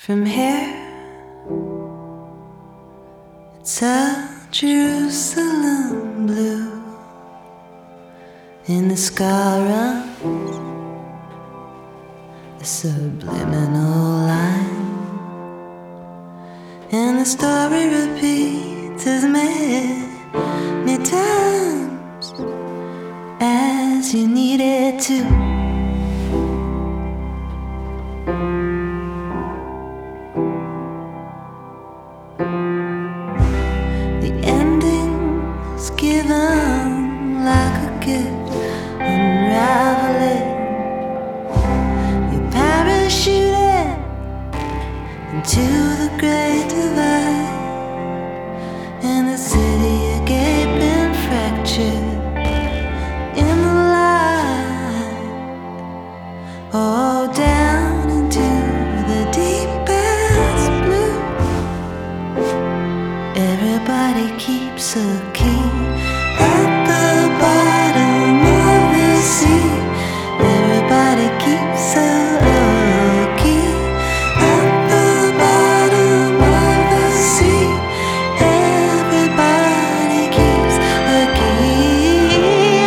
From here, it's a Jerusalem blue. In the sky runs a subliminal line, and the story repeats as many times as you need it to. Given like a gift, unraveling. You parachuted into the great divide, and the city gaping fractured in the light. Oh, down into the deepest blue. Everybody keeps a key at the bottom of the sea. Everybody keeps a key at the bottom of the sea. Everybody keeps a key.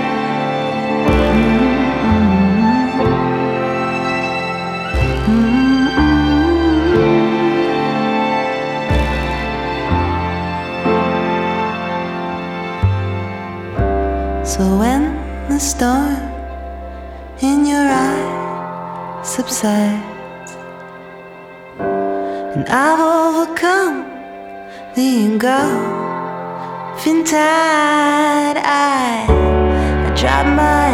So when the storm in your eye subsides, and I've overcome the engulfing tide, I drop my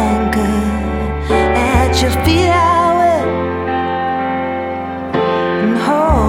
anchor at your feet. I will and hold